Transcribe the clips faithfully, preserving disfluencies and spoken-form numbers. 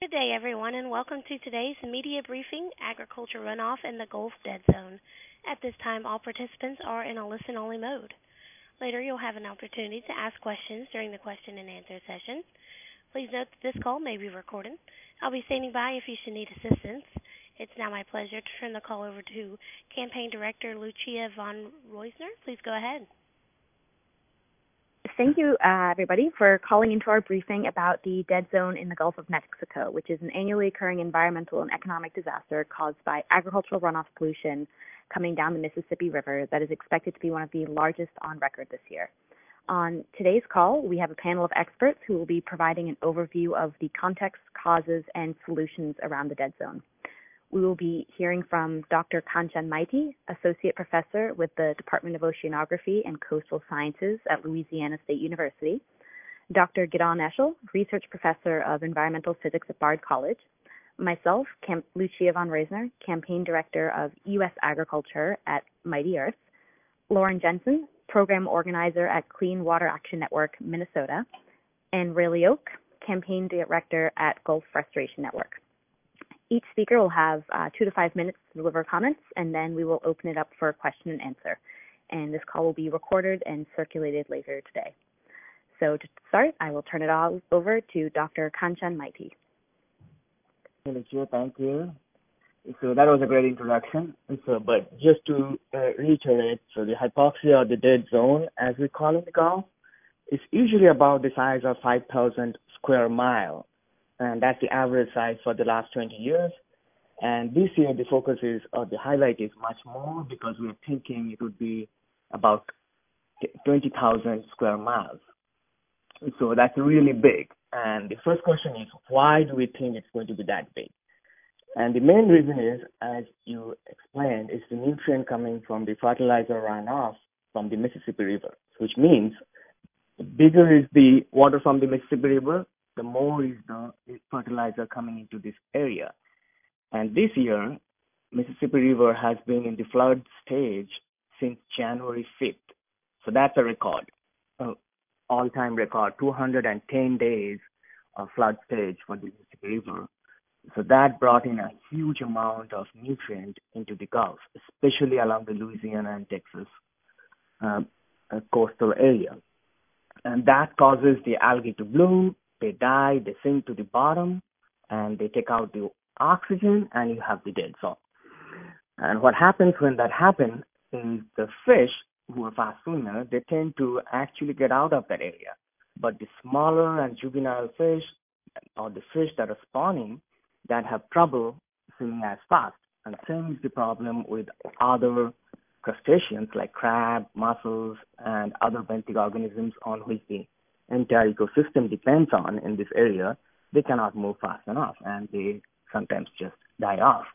Good day, everyone, and welcome to today's media briefing, Agriculture Runoff in the Gulf Dead Zone. At this time, all participants are in a listen-only mode. Later, you'll have an opportunity to ask questions during the question and answer session. Please note that this call may be recorded. I'll be standing by if you should need assistance. It's now my pleasure to turn the call over to Campaign Director Lucia von Reusner. Please go ahead. Thank you, uh, everybody, for calling into our briefing about the dead zone in the Gulf of Mexico, which is an annually occurring environmental and economic disaster caused by agricultural runoff pollution coming down the Mississippi River that is expected to be one of the largest on record this year. On today's call, we have a panel of experts who will be providing an overview of the context, causes, and solutions around the dead zone. We will be hearing from Doctor Kanchan Maity, Associate Professor with the Department of Oceanography and Coastal Sciences at Louisiana State University, Doctor Gidon Eshel, Research Professor of Environmental Physics at Bard College, myself, Cam- Lucia von Reusner, Campaign Director of U S Agriculture at Mighty Earth, Lauren Jensen, Program Organizer at Clean Water Action Network, Minnesota, and Ray Lioch, Campaign Director at Gulf Restoration Network. Each speaker will have uh, two to five minutes to deliver comments, and then we will open it up for question and answer. And this call will be recorded and circulated later today. So to start, I will turn it all over to Doctor Kanchan Maity. Lucia, thank you. So that was a great introduction. So, but just to uh, reiterate, so the hypoxia or the dead zone, as we call it in the Gulf, is usually about the size of five thousand square miles. And that's the average size for the last twenty years. And this year, the focus is, or the highlight is much more because we're thinking it would be about twenty thousand square miles. So that's really big. And the first question is, why do we think it's going to be that big? And the main reason is, as you explained, is the nutrient coming from the fertilizer runoff from the Mississippi River, which means the bigger is the water from the Mississippi River, the more is the fertilizer coming into this area. And this year, Mississippi River has been in the flood stage since January fifth. So that's a record, uh, all-time record, two hundred ten days of flood stage for the Mississippi River. So that brought in a huge amount of nutrient into the Gulf, especially along the Louisiana and Texas uh, uh, coastal area. And that causes the algae to bloom. They die, they sink to the bottom, and they take out the oxygen, and you have the dead zone. And what happens when that happens is the fish, who are fast swimmers, they tend to actually get out of that area. But the smaller and juvenile fish, or the fish that are spawning, that have trouble swimming as fast. And same is the problem with other crustaceans like crab, mussels, and other benthic organisms on which the entire ecosystem depends on in this area. They cannot move fast enough, and they sometimes just die off.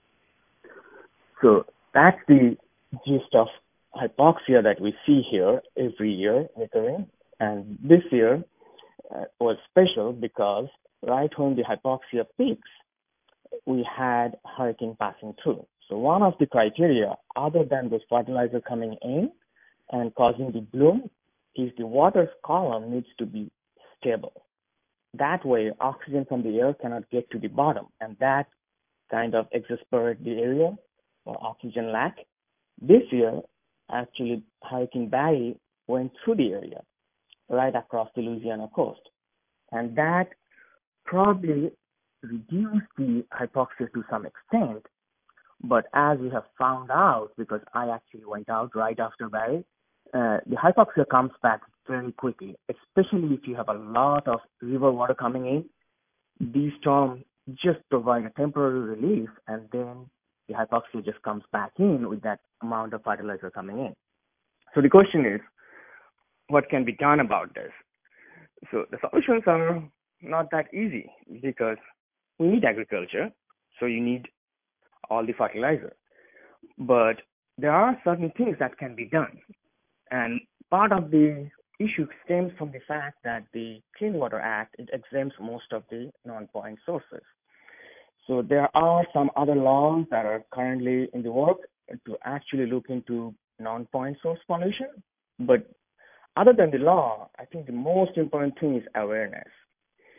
So that's the gist of hypoxia that we see here every year recurring. And this year uh, was special because right when the hypoxia peaks, we had hurricane passing through. So one of the criteria, other than this fertilizer coming in and causing the bloom, is the water column needs to be stable. That way, oxygen from the air cannot get to the bottom, and that kind of exasperates the area or oxygen lack. This year, actually, Hurricane Barry went through the area right across the Louisiana coast, and that probably reduced the hypoxia to some extent. But as we have found out, because I actually went out right after Barry, uh, the hypoxia comes back very quickly, especially if you have a lot of river water coming in. These storms just provide a temporary relief, and then the hypoxia just comes back in with that amount of fertilizer coming in. So the question is, what can be done about this? So the solutions are not that easy because we need agriculture, so you need all the fertilizer. But there are certain things that can be done. And part of the issue stems from the fact that the Clean Water Act, it exempts most of the non-point sources. So there are some other laws that are currently in the work to actually look into non-point source pollution. But other than the law, I think the most important thing is awareness.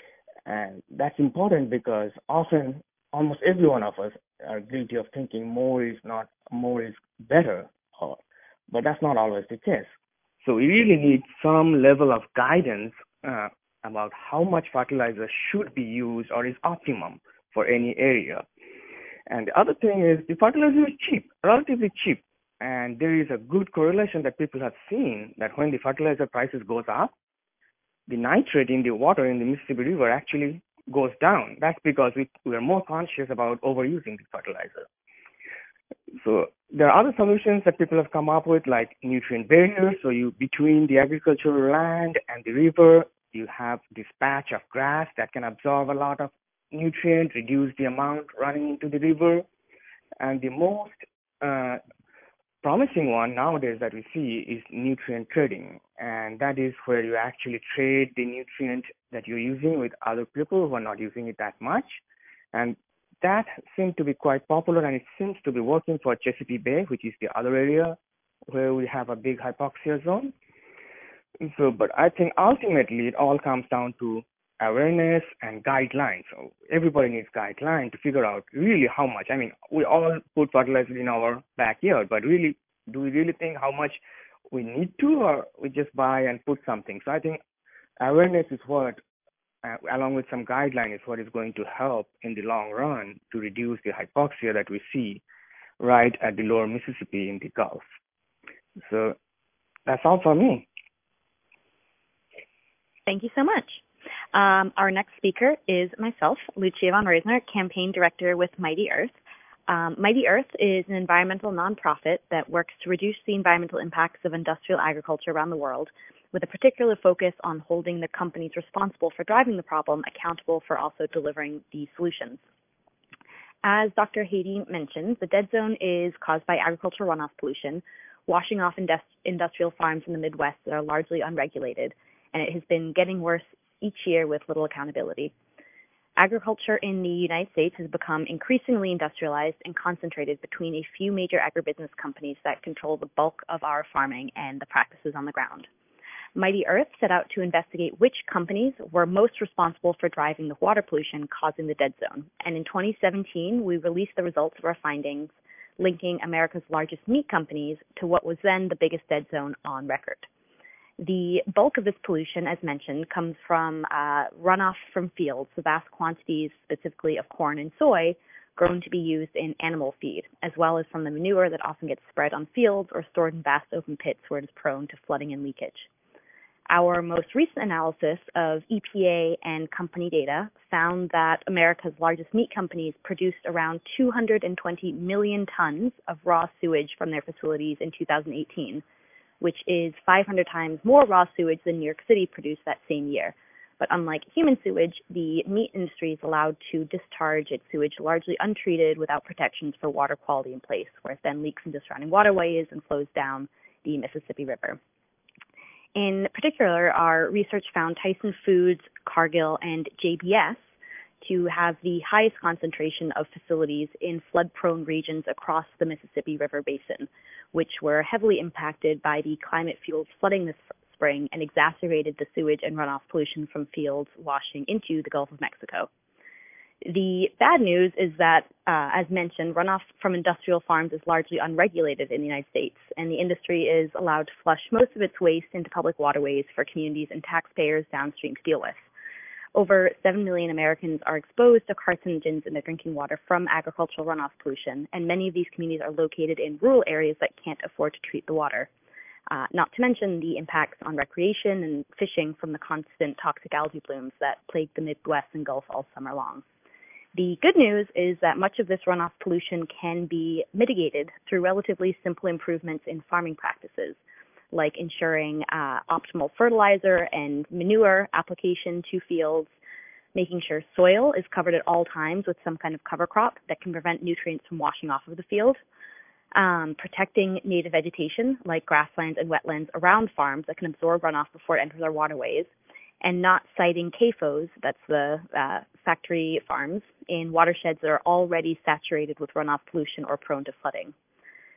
And that's important because often, almost every one of us are guilty of thinking more is not, more is better, or, but that's not always the case. So we really need some level of guidance uh, about how much fertilizer should be used or is optimum for any area. And the other thing is the fertilizer is cheap, relatively cheap. And there is a good correlation that people have seen that when the fertilizer prices goes up, the nitrate in the water in the Mississippi River actually goes down. That's because we, we are more conscious about overusing the fertilizer. So there are other solutions that people have come up with, like nutrient barriers. So you between the agricultural land and the river, you have this patch of grass that can absorb a lot of nutrient, reduce the amount running into the river. And the most uh, promising one nowadays that we see is nutrient trading, and that is where you actually trade the nutrient that you're using with other people who are not using it that much. And that seems to be quite popular, and it seems to be working for Chesapeake Bay, which is the other area where we have a big hypoxia zone. So, but I think ultimately it all comes down to awareness and guidelines. So everybody needs guidelines to figure out really how much. I mean, we all put fertilizer in our backyard, but really, do we really think how much we need to, or we just buy and put something? So I think awareness is what, uh, along with some guidelines, is what is going to help in the long run to reduce the hypoxia that we see right at the lower Mississippi in the Gulf. So that's all for me. Thank you so much. Um, our next speaker is myself, Lucia von Reisner, Campaign Director with Mighty Earth. Um, Mighty Earth is an environmental nonprofit that works to reduce the environmental impacts of industrial agriculture around the world, with a particular focus on holding the companies responsible for driving the problem accountable for also delivering the solutions. As Doctor Haiti mentioned, the dead zone is caused by agricultural runoff pollution, washing off indust- industrial farms in the Midwest that are largely unregulated, and it has been getting worse each year with little accountability. Agriculture in the United States has become increasingly industrialized and concentrated between a few major agribusiness companies that control the bulk of our farming and the practices on the ground. Mighty Earth set out to investigate which companies were most responsible for driving the water pollution causing the dead zone. And in twenty seventeen, we released the results of our findings, linking America's largest meat companies to what was then the biggest dead zone on record. The bulk of this pollution, as mentioned, comes from uh, runoff from fields, the vast quantities specifically of corn and soy grown to be used in animal feed, as well as from the manure that often gets spread on fields or stored in vast open pits where it is prone to flooding and leakage. Our most recent analysis of E P A and company data found that America's largest meat companies produced around two hundred twenty million tons of raw sewage from their facilities in two thousand eighteen, which is five hundred times more raw sewage than New York City produced that same year. But unlike human sewage, the meat industry is allowed to discharge its sewage largely untreated without protections for water quality in place, where it then leaks into surrounding waterways and flows down the Mississippi River. In particular, our research found Tyson Foods, Cargill, and J B S to have the highest concentration of facilities in flood-prone regions across the Mississippi River Basin, which were heavily impacted by the climate-fueled flooding this spring and exacerbated the sewage and runoff pollution from fields washing into the Gulf of Mexico. The bad news is that, uh, as mentioned, runoff from industrial farms is largely unregulated in the United States, and the industry is allowed to flush most of its waste into public waterways for communities and taxpayers downstream to deal with. Over seven million Americans are exposed to carcinogens in their drinking water from agricultural runoff pollution, and many of these communities are located in rural areas that can't afford to treat the water. Uh, not to mention the impacts on recreation and fishing from the constant toxic algae blooms that plague the Midwest and Gulf all summer long. The good news is that much of this runoff pollution can be mitigated through relatively simple improvements in farming practices, like ensuring uh, optimal fertilizer and manure application to fields, making sure soil is covered at all times with some kind of cover crop that can prevent nutrients from washing off of the field, um, protecting native vegetation like grasslands and wetlands around farms that can absorb runoff before it enters our waterways, and not siting C A F Os, that's the uh, factory farms, in watersheds that are already saturated with runoff pollution or prone to flooding.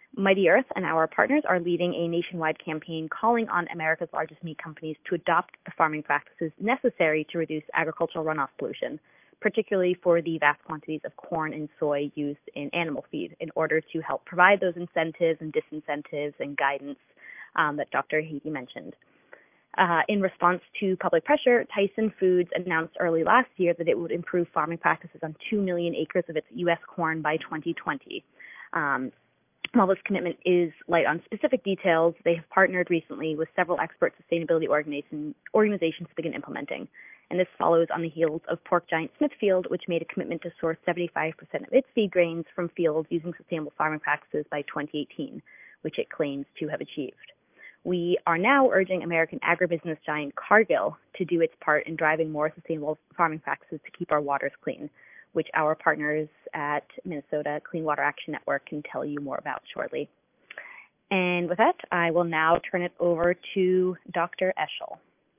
Mighty Earth and our partners are leading a nationwide campaign calling on America's largest meat companies to adopt the farming practices necessary to reduce agricultural runoff pollution, particularly for the vast quantities of corn and soy used in animal feed, in order to help provide those incentives and disincentives and guidance um, that Doctor Hagee mentioned. Uh, in response to public pressure, Tyson Foods announced early last year that it would improve farming practices on two million acres of its U S corn by twenty twenty. Um, While this commitment is light on specific details, they have partnered recently with several expert sustainability organization, organizations to begin implementing. And this follows on the heels of pork giant Smithfield, which made a commitment to source seventy-five percent of its feed grains from fields using sustainable farming practices by twenty eighteen, which it claims to have achieved. We are now urging American agribusiness giant Cargill to do its part in driving more sustainable farming practices to keep our waters clean, which our partners at Minnesota Clean Water Action Network can tell you more about shortly. And with that, I will now turn it over to Doctor Eschel.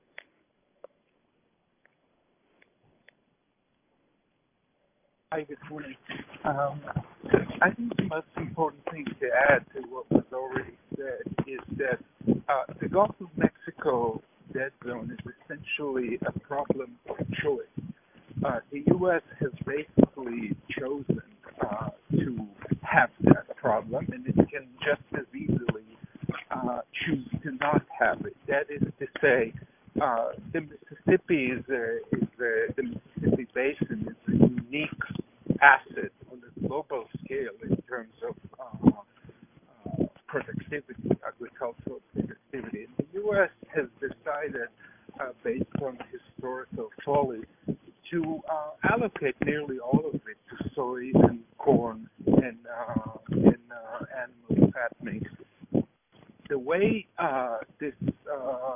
Hi, good morning. Um, I think the most important thing to add to what was already said is that uh, the Gulf of Mexico dead zone is essentially a problem of choice. Uh, the U S has basically chosen uh, to have that problem, and it can just as easily uh, choose to not have it. That is to say, uh, the Mississippi is a, is a, the Mississippi Basin is a unique asset on a global scale in terms of uh, uh, productivity, agricultural productivity. And the U S has decided, uh, based on historical folly, to uh, allocate nearly all of it to soy and corn and, uh, and uh, animal fattening. The way uh, this uh,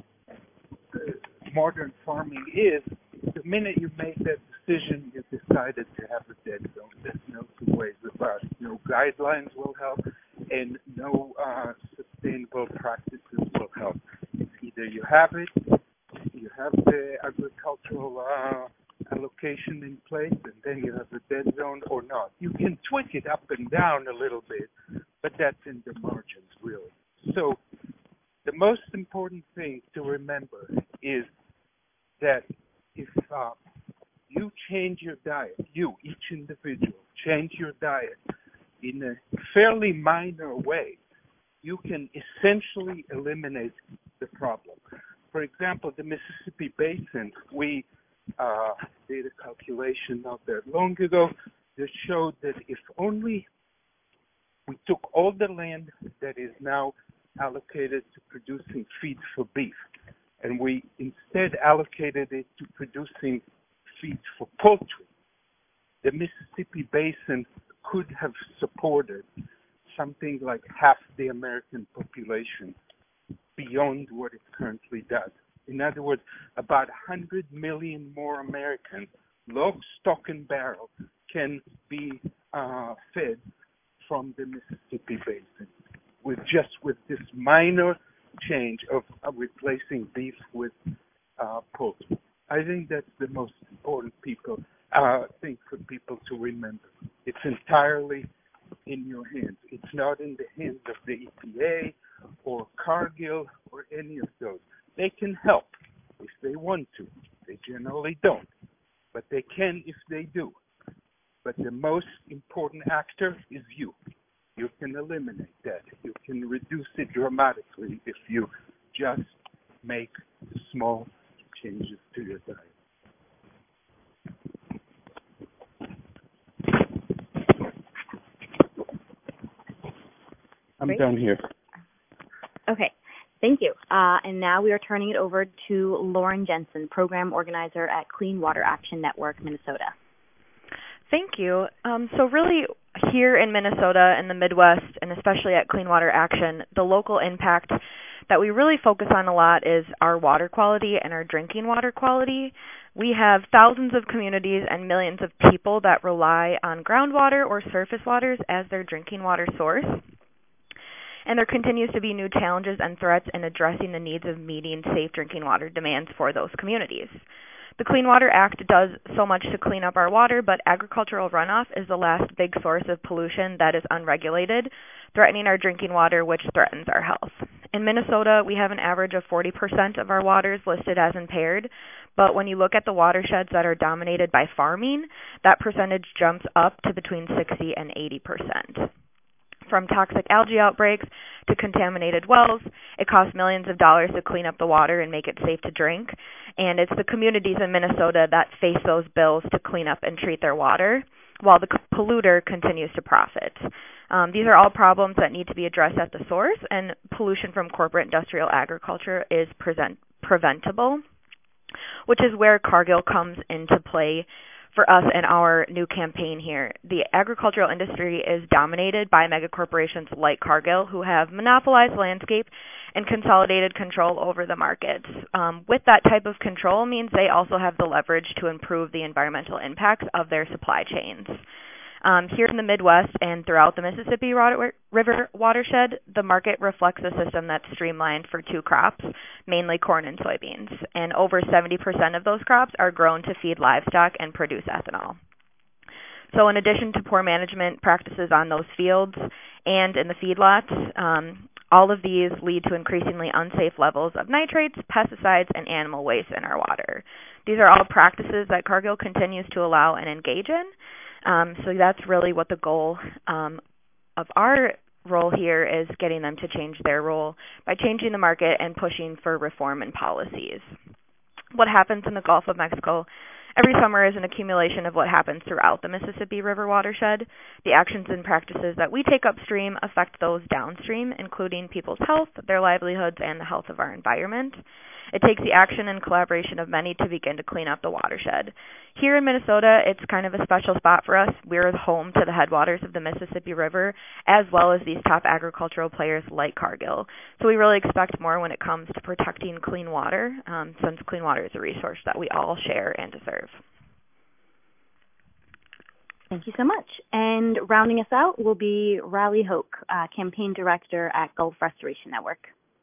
modern farming is, the minute you make that decision, you decided to have a dead zone. There's no two ways about it. No guidelines will help, and no uh, sustainable practices will help. It's either you have it, you have the agricultural uh, allocation in place, and then you have a dead zone, or not. You can tweak it up and down a little bit, but that's in the margins, really. So the most important thing to remember is that if uh, you change your diet, you, each individual, change your diet in a fairly minor way, you can essentially eliminate the problem. For example, the Mississippi Basin, we uh, did a calculation not that long ago that showed that if only we took all the land that is now allocated to producing feed for beef, and we instead allocated it to producing feed for poultry, the Mississippi Basin could have supported something like half the American population beyond what it currently does. In other words, about one hundred million more Americans, lock, stock, and barrel, can be uh, fed from the Mississippi Basin with just with this minor change of, of replacing beef with uh, poultry. I think that's the most important people uh, thing for people to remember. It's entirely in your hands. It's not in the hands of the E P A or Cargill or any of those. They can help if they want to. They generally don't, but they can if they do. But the most important actor is you. You can eliminate that. You can reduce it dramatically if you just make small changes to your diet. I'm Great. done here. Okay, thank you. Uh, and now we are turning it over to Lauren Jensen, Program Organizer at Clean Water Action Network, Minnesota. Thank you. Um, so really, here in Minnesota and the Midwest, and especially at Clean Water Action, the local impact that we really focus on a lot is our water quality and our drinking water quality. We have thousands of communities and millions of people that rely on groundwater or surface waters as their drinking water source. And there continues to be new challenges and threats in addressing the needs of meeting safe drinking water demands for those communities. The Clean Water Act does so much to clean up our water, but agricultural runoff is the last big source of pollution that is unregulated, threatening our drinking water, which threatens our health. In Minnesota, we have an average of forty percent of our waters listed as impaired, but when you look at the watersheds that are dominated by farming, that percentage jumps up to between sixty and eighty percent. From toxic algae outbreaks to contaminated wells, it costs millions of dollars to clean up the water and make it safe to drink. And it's the communities in Minnesota that face those bills to clean up and treat their water, while the polluter continues to profit. Um, these are all problems that need to be addressed at the source, and pollution from corporate industrial agriculture is present, preventable, which is where Cargill comes into play for us and our new campaign here. The agricultural industry is dominated by megacorporations like Cargill, who have monopolized the landscape and consolidated control over the markets. Um, with that type of control means they also have the leverage to improve the environmental impacts of their supply chains. Um, here in the Midwest and throughout the Mississippi River watershed, the market reflects a system that's streamlined for two crops, mainly corn and soybeans, and over seventy percent of those crops are grown to feed livestock and produce ethanol. So in addition to poor management practices on those fields and in the feedlots, um, all of these lead to increasingly unsafe levels of nitrates, pesticides, and animal waste in our water. These are all practices that Cargill continues to allow and engage in. Um, so that's really what the goal um, of our role here is, getting them to change their role by changing the market and pushing for reform and policies. What happens in the Gulf of Mexico every summer is an accumulation of what happens throughout the Mississippi River watershed. The actions and practices that we take upstream affect those downstream, including people's health, their livelihoods, and the health of our environment. It takes the action and collaboration of many to begin to clean up the watershed. Here in Minnesota, it's kind of a special spot for us. We're home to the headwaters of the Mississippi River, as well as these top agricultural players like Cargill. So we really expect more when it comes to protecting clean water, um, since clean water is a resource that we all share and deserve. Thank you so much. And rounding us out will be Riley Hoke, uh, Campaign Director at Gulf Restoration Network.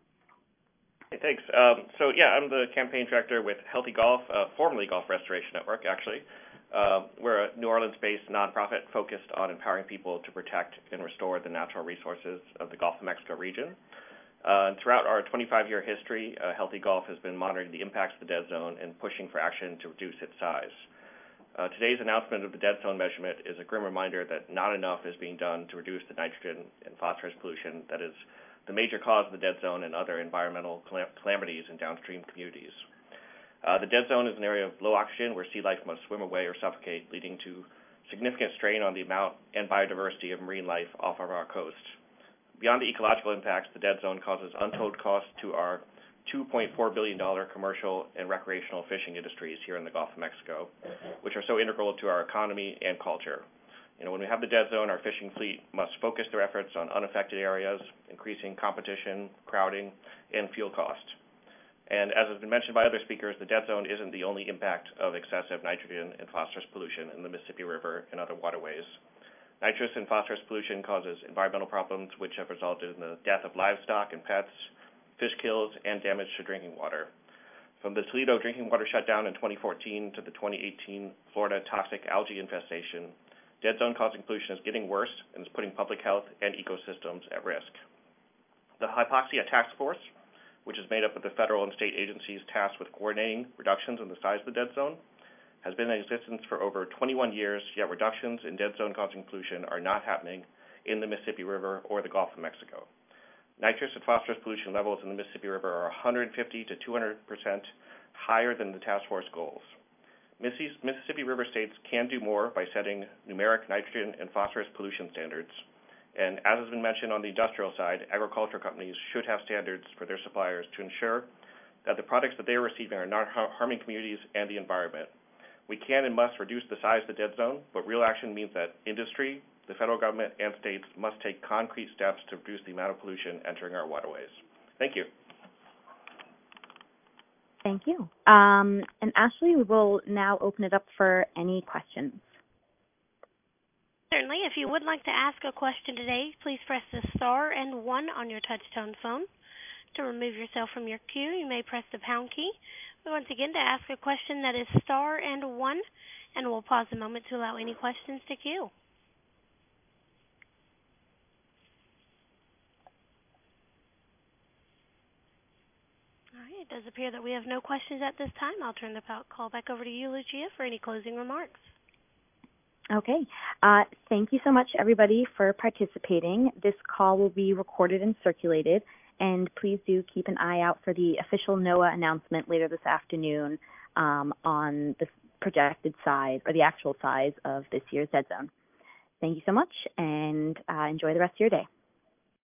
Hey, thanks. Um, so, yeah, I'm the campaign director with Healthy Golf, uh, formerly Gulf Restoration Network, actually. Uh, we're a New Orleans-based nonprofit focused on empowering people to protect and restore the natural resources of the Gulf of Mexico region. Uh, and throughout our twenty-five-year history, uh, Healthy Golf has been monitoring the impacts of the dead zone and pushing for action to reduce its size. Uh, today's announcement of the dead zone measurement is a grim reminder that not enough is being done to reduce the nitrogen and phosphorus pollution that is the major cause of the dead zone and other environmental calamities in downstream communities. Uh, the dead zone is an area of low oxygen where sea life must swim away or suffocate, leading to significant strain on the amount and biodiversity of marine life off of our coast. Beyond the ecological impacts, the dead zone causes untold costs to our two point four billion dollars commercial and recreational fishing industries here in the Gulf of Mexico, which are so integral to our economy and culture. You know, when we have the dead zone, our fishing fleet must focus their efforts on unaffected areas, increasing competition, crowding, and fuel cost. And as has been mentioned by other speakers, the dead zone isn't the only impact of excessive nitrogen and phosphorus pollution in the Mississippi River and other waterways. Nitrous and phosphorus pollution causes environmental problems which have resulted in the death of livestock and pets, fish kills, and damage to drinking water. From the Toledo drinking water shutdown in twenty fourteen to the twenty eighteen Florida toxic algae infestation, dead zone causing pollution is getting worse and is putting public health and ecosystems at risk. The Hypoxia Task Force, which is made up of the federal and state agencies tasked with coordinating reductions in the size of the dead zone, has been in existence for over twenty-one years, yet reductions in dead zone causing pollution are not happening in the Mississippi River or the Gulf of Mexico. Nitrous and phosphorus pollution levels in the Mississippi River are one hundred fifty to two hundred percent higher than the task force goals. Mississippi River states can do more by setting numeric nitrogen and phosphorus pollution standards. And as has been mentioned on the industrial side, agriculture companies should have standards for their suppliers to ensure that the products that they are receiving are not harming communities and the environment. We can and must reduce the size of the dead zone, but real action means that industry, the federal government, and states must take concrete steps to reduce the amount of pollution entering our waterways. Thank you. Thank you. Um, and Ashley, we will now open it up for any questions. Certainly. If you would like to ask a question today, please press the star and one on your touch-tone phone. To remove yourself from your queue, you may press the pound key. Once again, to ask a question, that is star and one, and we'll pause a moment to allow any questions to queue. All right, it does appear that we have no questions at this time. I'll turn the call back over to you, Lucia, for any closing remarks. Okay. Uh, thank you so much, everybody, for participating. This call will be recorded and circulated, and please do keep an eye out for the official NOAA announcement later this afternoon um, on the projected size or the actual size of this year's dead zone. Thank you so much, and uh, enjoy the rest of your day.